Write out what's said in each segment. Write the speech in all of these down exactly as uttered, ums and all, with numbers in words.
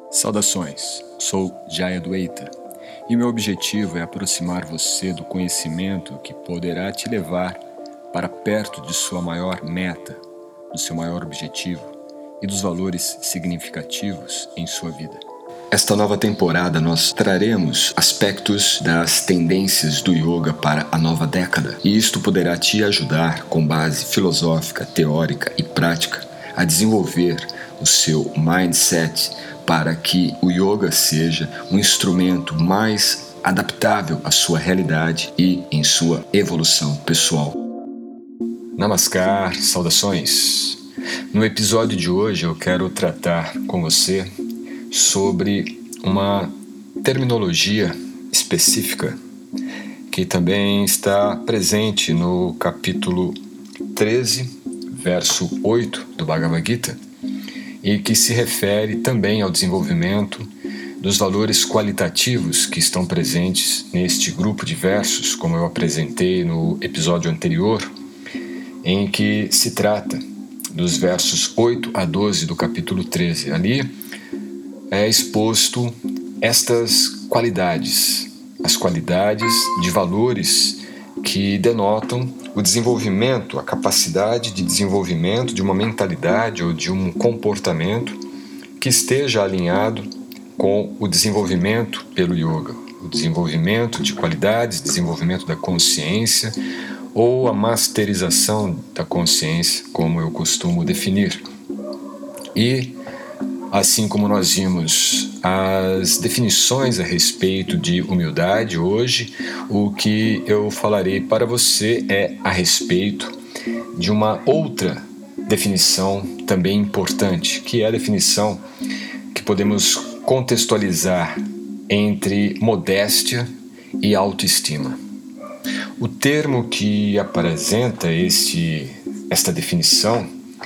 Saudações, sou Jaya Dwaita e meu objetivo é aproximar você do conhecimento que poderá te levar para perto de sua maior meta, do seu maior objetivo e dos valores significativos em sua vida. Esta nova temporada nós traremos aspectos das tendências do yoga para a nova década, e isto poderá te ajudar, com base filosófica, teórica e prática, a desenvolver o seu mindset para que o yoga seja um instrumento mais adaptável à sua realidade e em sua evolução pessoal. Namaskar, saudações! No episódio de hoje eu quero tratar com você sobre uma terminologia específica que também está presente no capítulo treze, verso oito do Bhagavad Gita, e que se refere também ao desenvolvimento dos valores qualitativos que estão presentes neste grupo de versos, como eu apresentei no episódio anterior, em que se trata dos versos oito a doze do capítulo treze. Ali é exposto estas qualidades, as qualidades de valores que denotam o desenvolvimento, a capacidade de desenvolvimento de uma mentalidade ou de um comportamento que esteja alinhado com o desenvolvimento pelo yoga, o desenvolvimento de qualidades, desenvolvimento da consciência ou a masterização da consciência, como eu costumo definir. E assim como nós vimos as definições a respeito de humildade, hoje o que eu falarei para você é a respeito de uma outra definição também importante, que é a definição que podemos contextualizar entre modéstia e autoestima. O termo que apresenta este, esta definição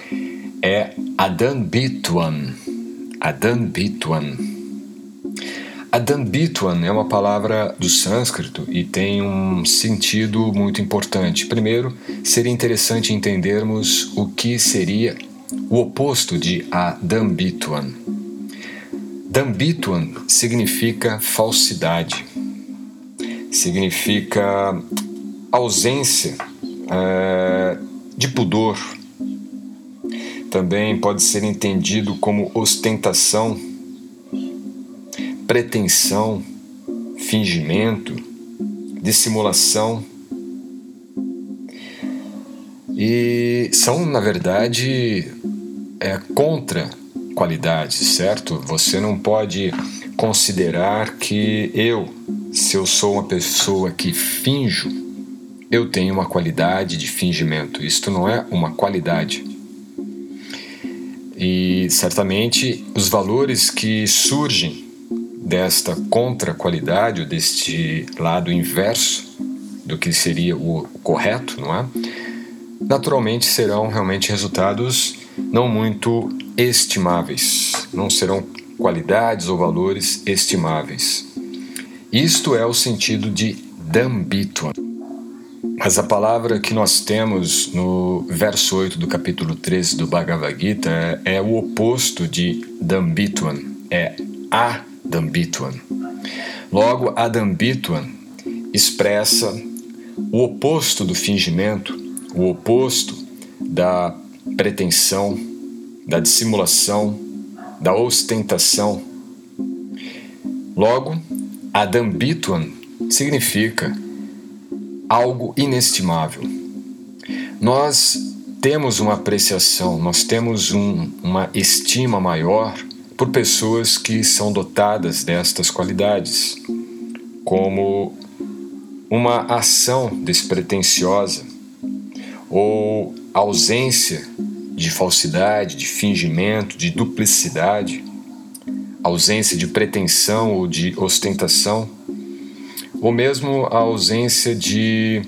é Adambitvam. Adambitvam. Adambitvam é uma palavra do sânscrito e tem um sentido muito importante. Primeiro, seria interessante entendermos o que seria o oposto de Adambitvam. Dambitvam significa falsidade, significa ausência é, de pudor. Também pode ser entendido como ostentação, pretensão, fingimento, dissimulação. E são, na verdade, é, contra qualidades, certo? Você não pode considerar que eu, se eu sou uma pessoa que finjo, eu tenho uma qualidade de fingimento. Isto não é uma qualidade. E certamente os valores que surgem desta contra-qualidade, ou deste lado inverso do que seria o correto, não é? Naturalmente serão realmente resultados não muito estimáveis, não serão qualidades ou valores estimáveis. Isto é o sentido de Dambitvam. Mas a palavra que nós temos no verso oito do capítulo treze do Bhagavad Gita é, é o oposto de Dambitvam, é Adambitvam. Logo, Adambitvam expressa o oposto do fingimento, o oposto da pretensão, da dissimulação, da ostentação. Logo, Adambitvam significa algo inestimável. Nós temos uma apreciação, nós temos um, uma estima maior por pessoas que são dotadas destas qualidades, como uma ação despretensiosa ou ausência de falsidade, de fingimento, de duplicidade, ausência de pretensão ou de ostentação, ou mesmo a ausência de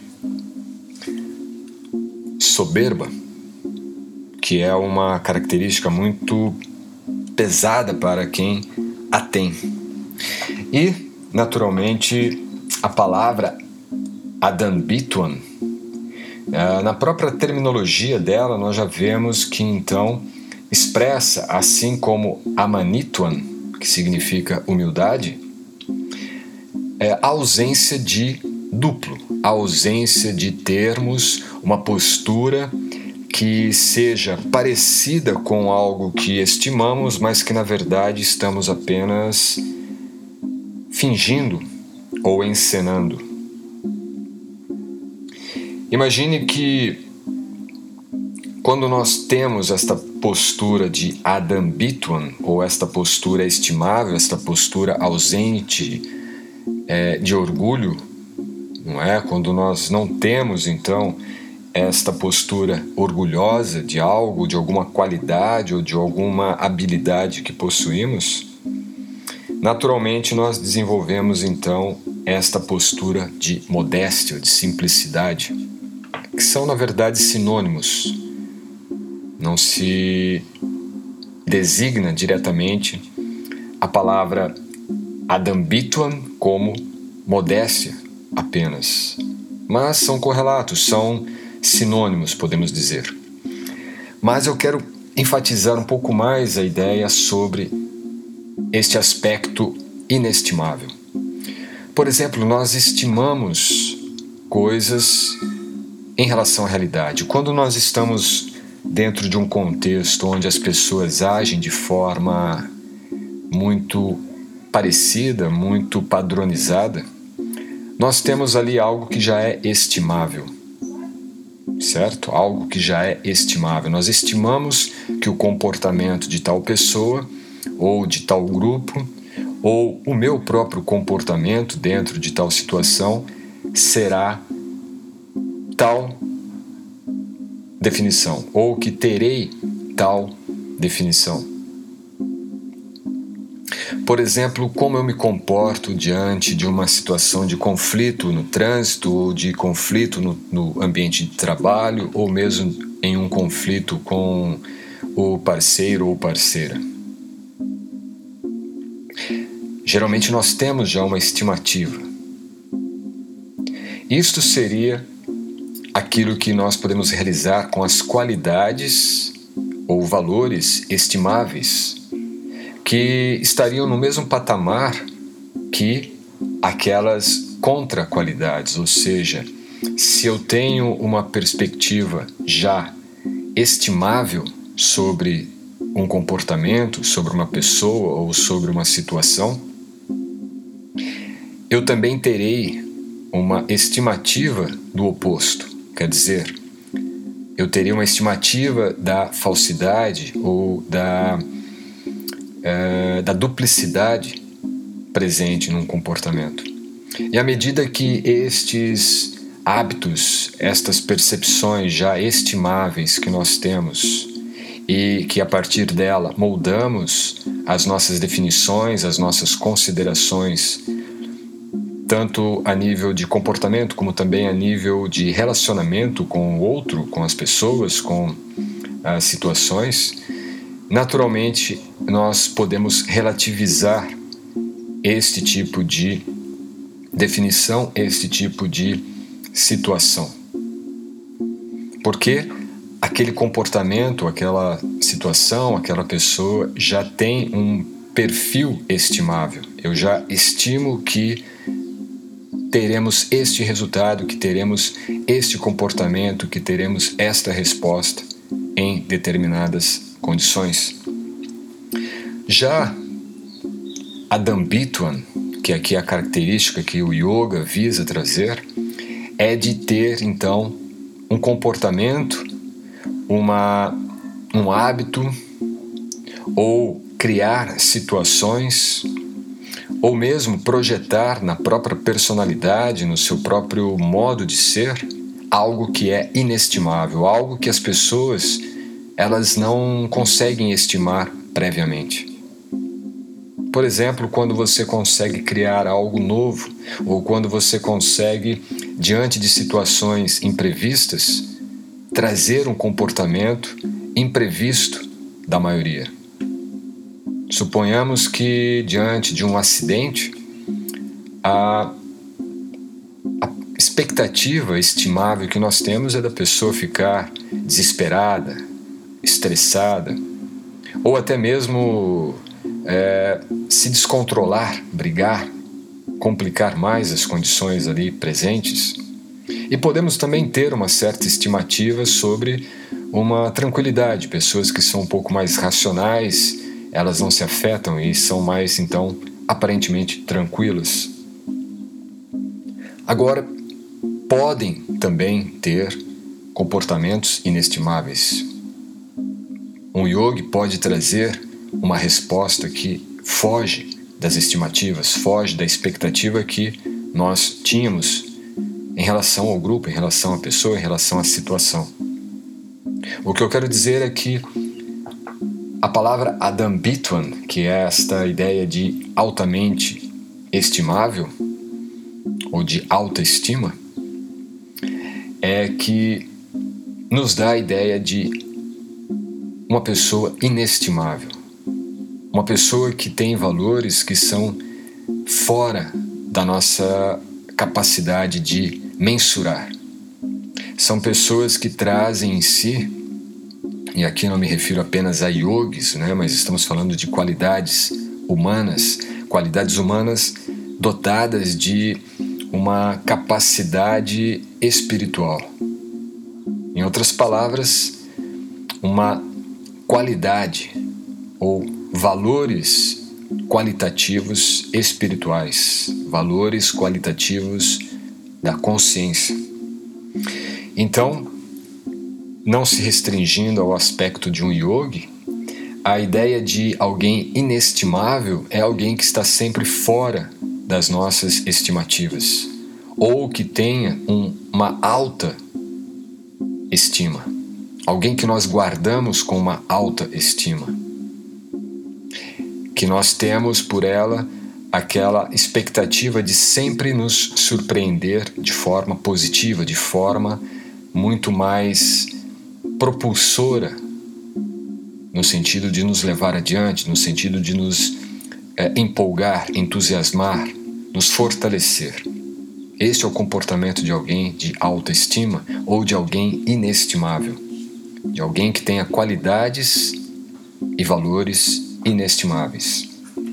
soberba, que é uma característica muito pesada para quem a tem. E, naturalmente, a palavra Adambitvam, na própria terminologia dela, nós já vemos que, então, expressa, assim como Amanitvam, que significa humildade, é a ausência de duplo, a ausência de termos uma postura que seja parecida com algo que estimamos, mas que na verdade estamos apenas fingindo ou encenando. Imagine que quando nós temos esta postura de adambituan, ou esta postura estimável, esta postura ausente é, de orgulho, não é? Quando nós não temos, então, esta postura orgulhosa de algo, de alguma qualidade ou de alguma habilidade que possuímos, naturalmente nós desenvolvemos, então, esta postura de modéstia, de simplicidade, que são, na verdade, sinônimos. Não se designa diretamente a palavra adambituan como modéstia apenas, mas são correlatos, são sinônimos, podemos dizer. Mas eu quero enfatizar um pouco mais a ideia sobre este aspecto inestimável. Por exemplo, nós estimamos coisas em relação à realidade. Quando nós estamos dentro de um contexto onde as pessoas agem de forma muito parecida, muito padronizada, nós temos ali algo que já é estimável, certo? Algo que já é estimável. Nós estimamos que o comportamento de tal pessoa ou de tal grupo ou o meu próprio comportamento dentro de tal situação será tal definição, ou que terei tal definição. Por exemplo, como eu me comporto diante de uma situação de conflito no trânsito, ou de conflito no, no ambiente de trabalho, ou mesmo em um conflito com o parceiro ou parceira. Geralmente nós temos já uma estimativa. Isto seria aquilo que nós podemos realizar com as qualidades ou valores estimáveis que estariam no mesmo patamar que aquelas contra-qualidades, ou seja, se eu tenho uma perspectiva já estimável sobre um comportamento, sobre uma pessoa ou sobre uma situação, eu também terei uma estimativa do oposto. Quer dizer, eu teria uma estimativa da falsidade ou da, é, da duplicidade presente num comportamento. E à medida que estes hábitos, estas percepções já estimáveis que nós temos e que a partir dela moldamos as nossas definições, as nossas considerações, tanto a nível de comportamento como também a nível de relacionamento com o outro, com as pessoas, com as situações, naturalmente nós podemos relativizar este tipo de definição, este tipo de situação. Porque aquele comportamento, aquela situação, aquela pessoa já tem um perfil estimável. Eu já estimo que teremos este resultado, que teremos este comportamento, que teremos esta resposta em determinadas condições. Já adambituan, que aqui é a característica que o yoga visa trazer, é de ter então um comportamento, uma, um hábito ou criar situações ou mesmo projetar na própria personalidade, no seu próprio modo de ser, algo que é inestimável, algo que as pessoas elas não conseguem estimar previamente. Por exemplo, quando você consegue criar algo novo, ou quando você consegue, diante de situações imprevistas, trazer um comportamento imprevisto da maioria. Suponhamos que, diante de um acidente, a, a expectativa estimável que nós temos é da pessoa ficar desesperada, estressada, ou até mesmo é, se descontrolar, brigar, complicar mais as condições ali presentes. E podemos também ter uma certa estimativa sobre uma tranquilidade. Pessoas que são um pouco mais racionais, elas não se afetam e são mais, então, aparentemente tranquilas. Agora, podem também ter comportamentos inestimáveis. Um yogi pode trazer uma resposta que foge das estimativas, foge da expectativa que nós tínhamos em relação ao grupo, em relação à pessoa, em relação à situação. O que eu quero dizer é que a palavra adambitvan, que é esta ideia de altamente estimável, ou de alta estima, é que nos dá a ideia de uma pessoa inestimável, uma pessoa que tem valores que são fora da nossa capacidade de mensurar. São pessoas que trazem em si, e aqui não me refiro apenas a yogis, né, mas estamos falando de qualidades humanas, qualidades humanas dotadas de uma capacidade espiritual. Em outras palavras, uma qualidade ou valores qualitativos espirituais, valores qualitativos da consciência. Então, não se restringindo ao aspecto de um yogi, a ideia de alguém inestimável é alguém que está sempre fora das nossas estimativas, ou que tenha um, uma alta estima, alguém que nós guardamos com uma alta estima, que nós temos por ela aquela expectativa de sempre nos surpreender de forma positiva, de forma muito mais propulsora, no sentido de nos levar adiante, no sentido de nos é, empolgar, entusiasmar, nos fortalecer. Este é o comportamento de alguém de alta estima ou de alguém inestimável, de alguém que tenha qualidades e valores inestimáveis.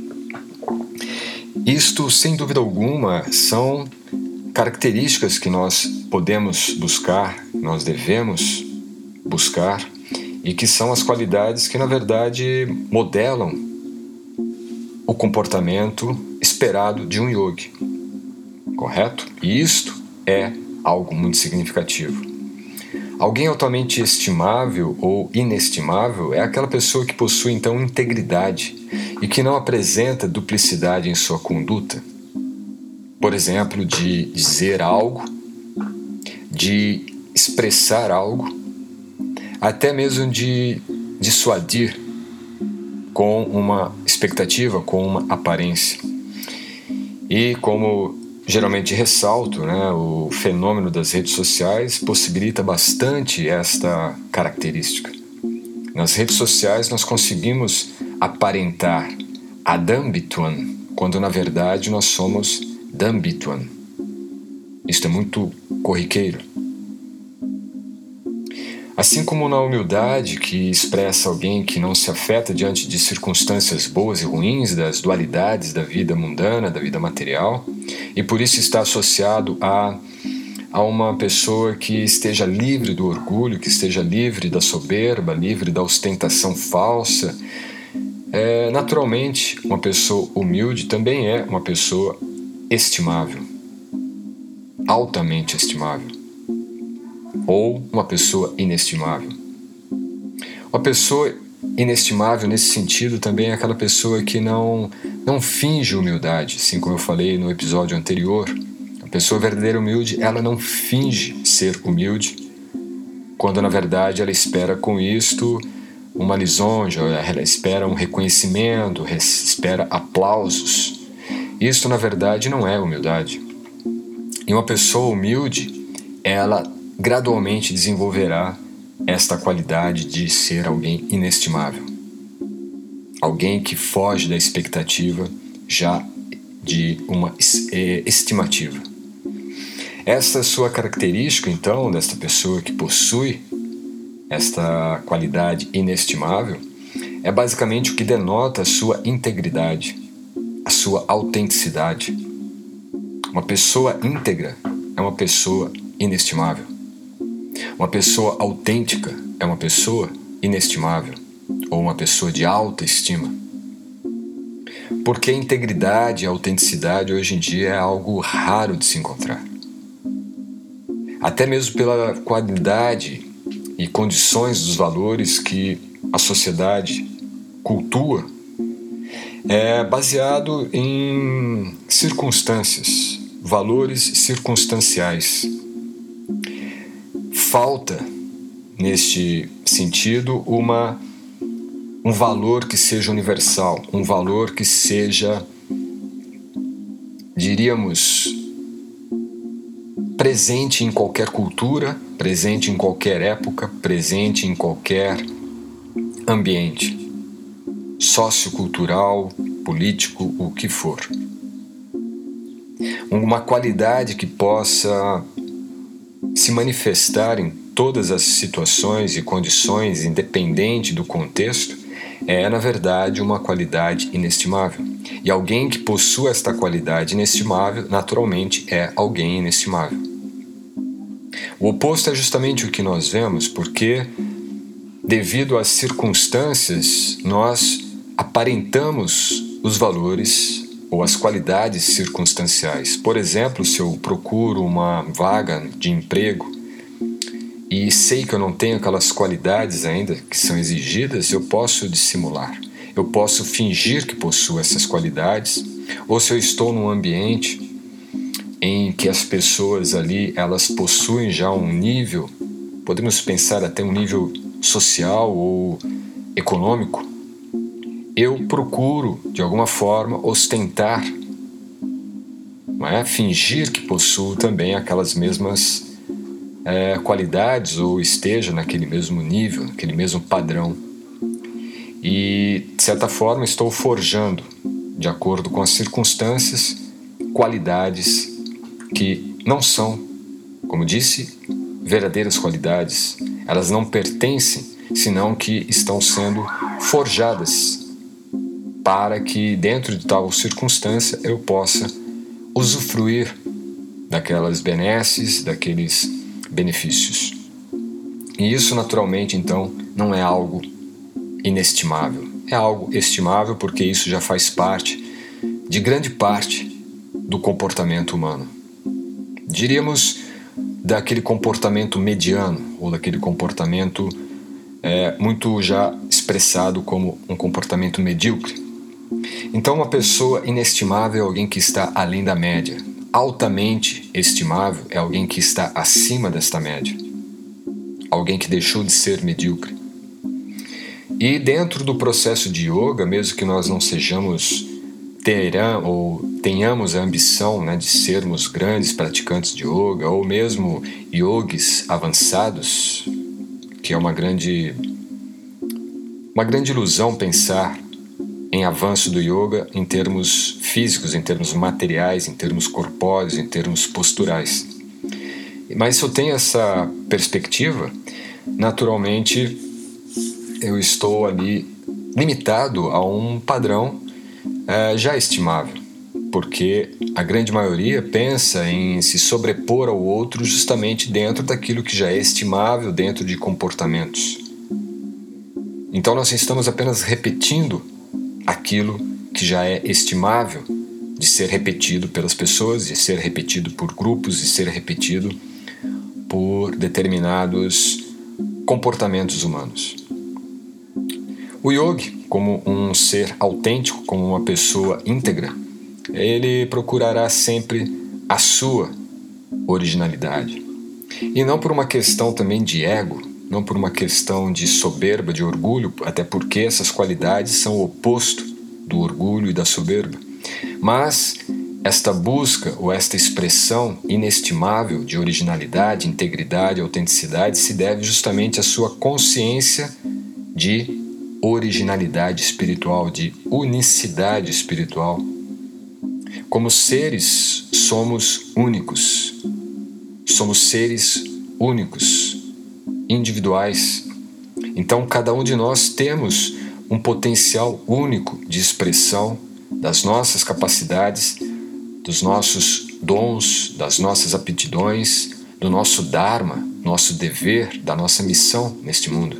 Isto, sem dúvida alguma, são características que nós podemos buscar, nós devemos buscar, e que são as qualidades que, na verdade, modelam o comportamento esperado de um yogi, correto? E isto é algo muito significativo. Alguém altamente estimável ou inestimável é aquela pessoa que possui, então, integridade e que não apresenta duplicidade em sua conduta. Por exemplo, de dizer algo, de expressar algo, até mesmo de dissuadir com uma expectativa, com uma aparência. E como geralmente ressalto, né, o fenômeno das redes sociais possibilita bastante esta característica. Nas redes sociais nós conseguimos aparentar adambitvan, quando na verdade nós somos dambitvan. Isto é muito corriqueiro. Assim como na humildade, que expressa alguém que não se afeta diante de circunstâncias boas e ruins, das dualidades da vida mundana, da vida material, e por isso está associado a, a uma pessoa que esteja livre do orgulho, que esteja livre da soberba, livre da ostentação falsa. É, naturalmente, uma pessoa humilde também é uma pessoa estimável, altamente estimável. Ou uma pessoa inestimável. Uma pessoa inestimável nesse sentido também é aquela pessoa que não, não finge humildade, assim como eu falei no episódio anterior. A pessoa verdadeira humilde, ela não finge ser humilde, quando na verdade ela espera com isto uma lisonja, ela espera um reconhecimento, espera aplausos. Isto na verdade não é humildade. E uma pessoa humilde, ela gradualmente desenvolverá esta qualidade de ser alguém inestimável. Alguém que foge da expectativa já de uma estimativa. Essa sua característica, então, desta pessoa que possui esta qualidade inestimável, é basicamente o que denota a sua integridade, a sua autenticidade. Uma pessoa íntegra é uma pessoa inestimável. Uma pessoa autêntica é uma pessoa inestimável, ou uma pessoa de alta estima. Porque a integridade e a autenticidade hoje em dia é algo raro de se encontrar. Até mesmo pela qualidade e condições dos valores que a sociedade cultua, é baseado em circunstâncias, valores circunstanciais. Falta, neste sentido, uma, um valor que seja universal, um valor que seja, diríamos, presente em qualquer cultura, presente em qualquer época, presente em qualquer ambiente, sociocultural, político, o que for. Uma qualidade que possa se manifestar em todas as situações e condições, independente do contexto, é, na verdade, uma qualidade inestimável. E alguém que possua esta qualidade inestimável, naturalmente, é alguém inestimável. O oposto é justamente o que nós vemos, porque, devido às circunstâncias, nós aparentamos os valores ou as qualidades circunstanciais. Por exemplo, se eu procuro uma vaga de emprego e sei que eu não tenho aquelas qualidades ainda que são exigidas, eu posso dissimular. Eu posso fingir que possuo essas qualidades, ou se eu estou num ambiente em que as pessoas ali, elas possuem já um nível, podemos pensar até um nível social ou econômico, eu procuro, de alguma forma, ostentar, não é? Fingir que possuo também aquelas mesmas é, qualidades ou esteja naquele mesmo nível, naquele mesmo padrão. E, de certa forma, estou forjando, de acordo com as circunstâncias, qualidades que não são, como disse, verdadeiras qualidades. Elas não pertencem, senão que estão sendo forjadas para que, dentro de tal circunstância, eu possa usufruir daquelas benesses, daqueles benefícios. E isso, naturalmente, então, não é algo inestimável. É algo estimável porque isso já faz parte, de grande parte, do comportamento humano. Diríamos daquele comportamento mediano, ou daquele comportamento é, muito já expressado como um comportamento medíocre. Então, uma pessoa inestimável é alguém que está além da média. Altamente estimável é alguém que está acima desta média. Alguém que deixou de ser medíocre. E dentro do processo de yoga, mesmo que nós não sejamos terão, ou tenhamos a ambição, né, de sermos grandes praticantes de yoga, ou mesmo yogis avançados, que é uma grande, uma grande ilusão pensar em avanço do yoga em termos físicos, em termos materiais, em termos corpóreos, em termos posturais. Mas se eu tenho essa perspectiva, naturalmente eu estou ali limitado a um padrão é, já estimável, porque a grande maioria pensa em se sobrepor ao outro justamente dentro daquilo que já é estimável, dentro de comportamentos. Então nós estamos apenas repetindo aquilo que já é estimável de ser repetido pelas pessoas, de ser repetido por grupos, de ser repetido por determinados comportamentos humanos. O yogi, como um ser autêntico, como uma pessoa íntegra, ele procurará sempre a sua originalidade. E não por uma questão também de ego, não por uma questão de soberba, de orgulho, até porque essas qualidades são o oposto do orgulho e da soberba. Mas esta busca ou esta expressão inestimável de originalidade, integridade, autenticidade se deve justamente à sua consciência de originalidade espiritual, de unicidade espiritual. Como seres, somos únicos. Somos seres únicos, individuais. Então, cada um de nós temos um potencial único de expressão das nossas capacidades, dos nossos dons, das nossas aptidões, do nosso dharma, nosso dever, da nossa missão neste mundo.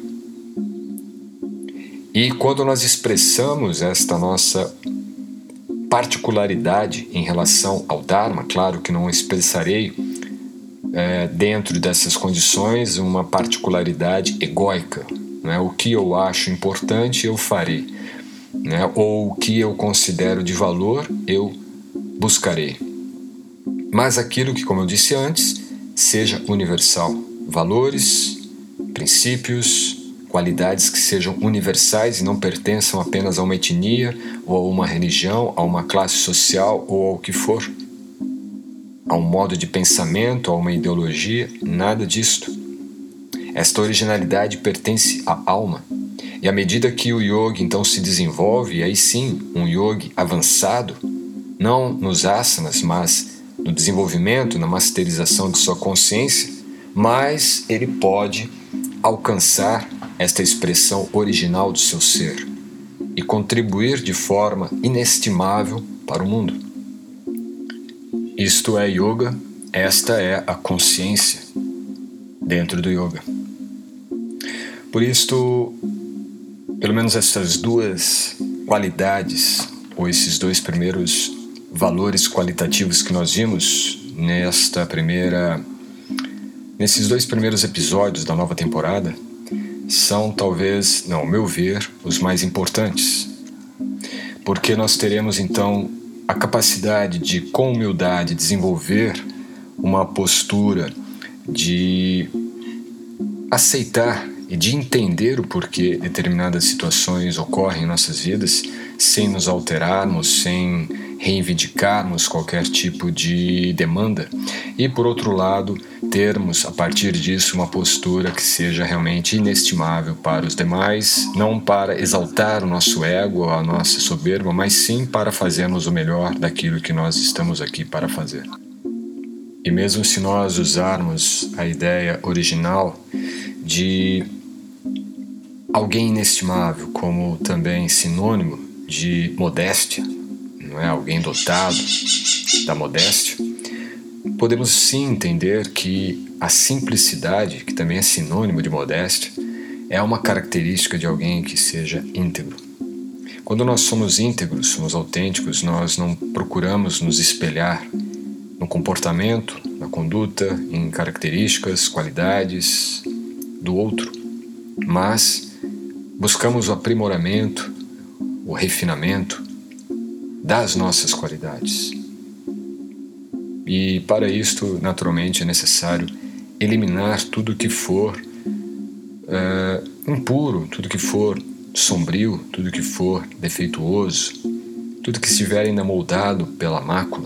E quando nós expressamos esta nossa particularidade em relação ao dharma, claro que não expressarei é, dentro dessas condições uma particularidade egóica, né? O que eu acho importante eu farei, né? Ou o que eu considero de valor eu buscarei. Mas aquilo que, como eu disse antes, seja universal. Valores, princípios, qualidades que sejam universais e não pertençam apenas a uma etnia ou a uma religião, a uma classe social ou ao que for, a um modo de pensamento, a uma ideologia, nada disto. Esta originalidade pertence à alma. E à medida que o yoga então se desenvolve, aí sim, um yogi avançado, não nos asanas, mas no desenvolvimento, na masterização de sua consciência, mais ele pode alcançar esta expressão original do seu ser e contribuir de forma inestimável para o mundo. Isto é yoga, esta é a consciência dentro do yoga. Por isto, pelo menos essas duas qualidades, ou esses dois primeiros valores qualitativos que nós vimos nesta primeira, nesses dois primeiros episódios da nova temporada, são talvez, não, ao meu ver, os mais importantes. Porque nós teremos então a capacidade de, com humildade, desenvolver uma postura de aceitar e de entender o porquê determinadas situações ocorrem em nossas vidas, sem nos alterarmos, sem reivindicarmos qualquer tipo de demanda, e por outro lado, termos a partir disso uma postura que seja realmente inestimável para os demais, não para exaltar o nosso ego, a nossa soberba, mas sim para fazermos o melhor daquilo que nós estamos aqui para fazer. E mesmo se nós usarmos a ideia original de alguém inestimável como também sinônimo de modéstia, não é? Alguém dotado da modéstia, podemos sim entender que a simplicidade, que também é sinônimo de modéstia, é uma característica de alguém que seja íntegro. Quando nós somos íntegros, somos autênticos, nós não procuramos nos espelhar no comportamento, na conduta, em características, qualidades do outro, mas buscamos o aprimoramento, o refinamento das nossas qualidades. E para isto, naturalmente, é necessário eliminar tudo que for uh, impuro, tudo que for sombrio, tudo que for defeituoso, tudo que estiver ainda moldado pela mácula.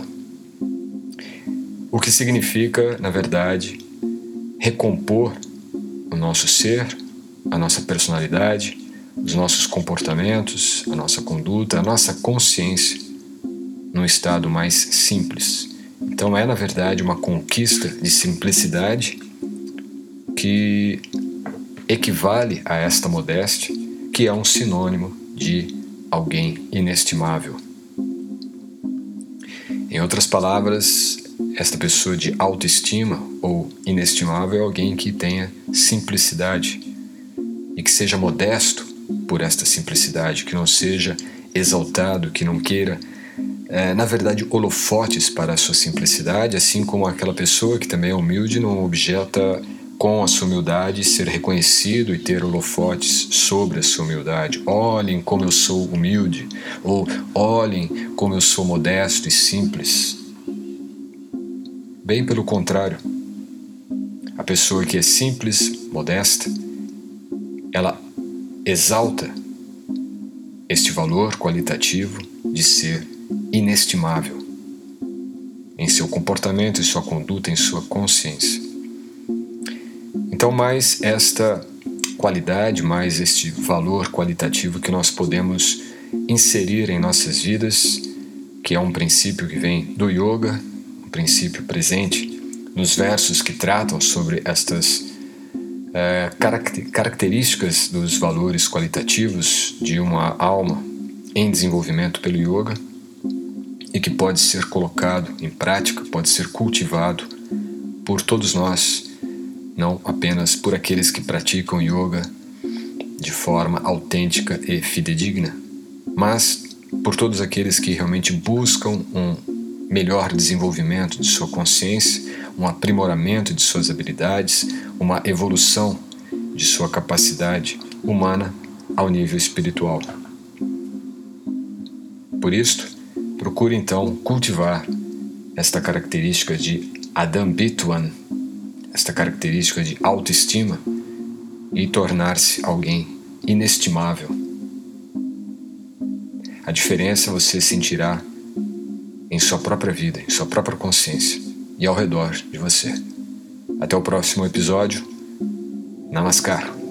O que significa, na verdade, recompor o nosso ser, a nossa personalidade, os nossos comportamentos, a nossa conduta, a nossa consciência num estado mais simples. Então é, na verdade, uma conquista de simplicidade que equivale a esta modéstia, que é um sinônimo de alguém inestimável. Em outras palavras, esta pessoa de autoestima ou inestimável é alguém que tenha simplicidade e que seja modesto por esta simplicidade, que não seja exaltado, que não queira, é, na verdade, holofotes para a sua simplicidade, assim como aquela pessoa que também é humilde não objeta com a sua humildade ser reconhecido e ter holofotes sobre a sua humildade. Olhem como eu sou humilde, ou olhem como eu sou modesto e simples. Bem pelo contrário, a pessoa que é simples, modesta, ela exalta este valor qualitativo de ser inestimável em seu comportamento, em sua conduta, em sua consciência. Então, mais esta qualidade, mais este valor qualitativo que nós podemos inserir em nossas vidas, que é um princípio que vem do yoga, um princípio presente nos versos que tratam sobre estas é, caracter, características dos valores qualitativos de uma alma em desenvolvimento pelo yoga e que pode ser colocado em prática, pode ser cultivado por todos nós, não apenas por aqueles que praticam yoga de forma autêntica e fidedigna, mas por todos aqueles que realmente buscam um melhor desenvolvimento de sua consciência, um aprimoramento de suas habilidades, uma evolução de sua capacidade humana ao nível espiritual. Por isto, procure então cultivar esta característica de Adambitwan, esta característica de autoestima, e tornar-se alguém inestimável. A diferença você sentirá em sua própria vida, em sua própria consciência e ao redor de você. Até o próximo episódio. Namaskar.